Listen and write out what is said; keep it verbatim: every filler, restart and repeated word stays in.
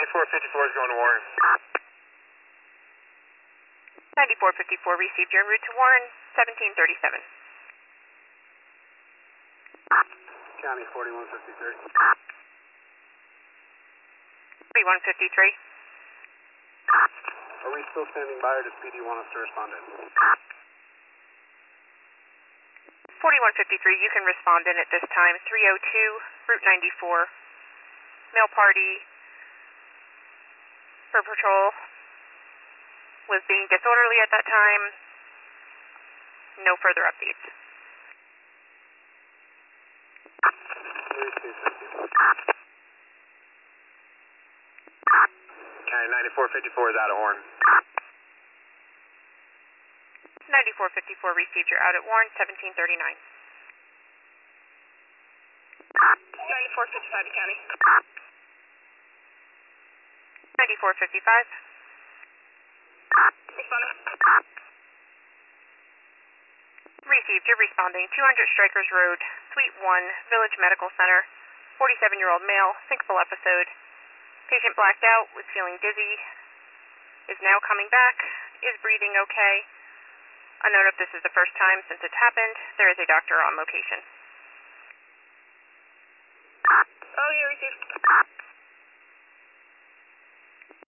ninety-four fifty-four is going to Warren. ninety-four fifty-four received. You're en route to Warren, seventeen thirty-seven. County forty-one fifty-three. forty-one fifty-three. Are we still standing by, or does P D want us to respond in? forty-one fifty-three, you can respond in at this time. three oh two, Route ninety-four. Male party for patrol was being disorderly at that time. No further updates. County ninety-four fifty-four is out of Horn. ninety-four fifty-four received. You're out at Warren, seventeen thirty-nine. ninety-four fifty-five County. ninety-four fifty-five. Responding. Received. You're responding. two hundred Strikers Road, Suite one, Village Medical Center. forty-seven-year-old male, syncopal episode. Patient blacked out, was feeling dizzy, is now coming back, is breathing okay. Unknown if this is the first time since it's happened. There is a doctor on location. Oh, yeah, received.